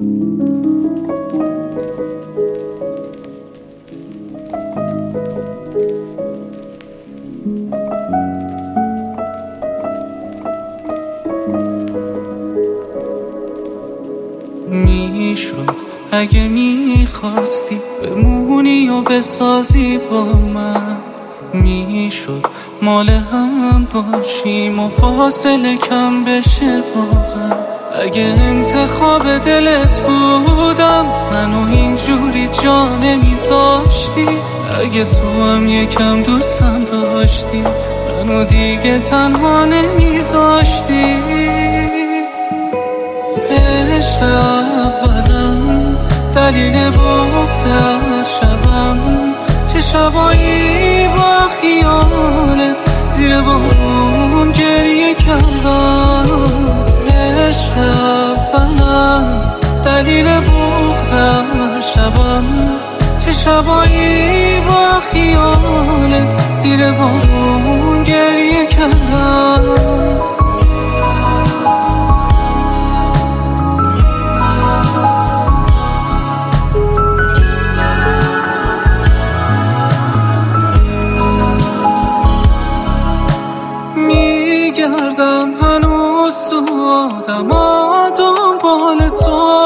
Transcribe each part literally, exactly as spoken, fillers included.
میشد اگه میخواستی بمونی و بسازی با من، میشد مال هم باشیم و فاصله کم بشه واقعا. اگه انتخاب دلت بودم منو اینجوری جا نمیذاشتی، اگه تو هم یکم دوستم داشتی منو دیگه تنها نمیذاشتی. عشق اولم دلیل بغض شبم، چه شبایی با خیالت زیر بارون گریه کردم. عشق اولم دلیل بغض شبم، چه شبایی با خیالت زیر بارون گریه کردم. میگردم هنوز تو آدما دنبال تو،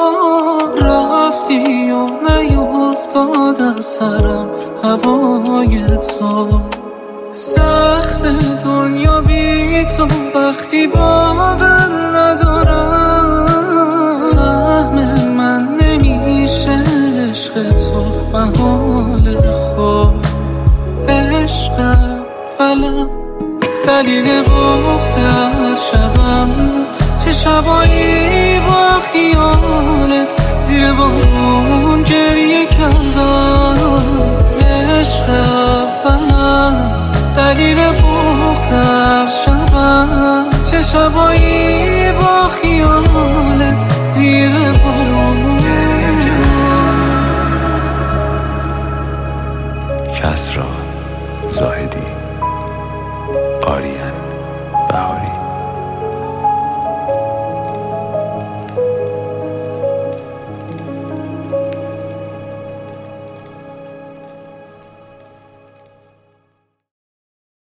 رفتی و نیفتاد از سرم هوای تو. سخت دنیا بی تو وقتی باور ندارم، سهم من نمیشه عشق تو محال خود. عشق فلم دلیل بغض شبم، چه شبایی با خیالت زیر بارون گریه کردم. عشق اولم دلیل بغض شبم، چه شبایی با خیالت زیر بارون. کسری زاهدی، آریان بهاری.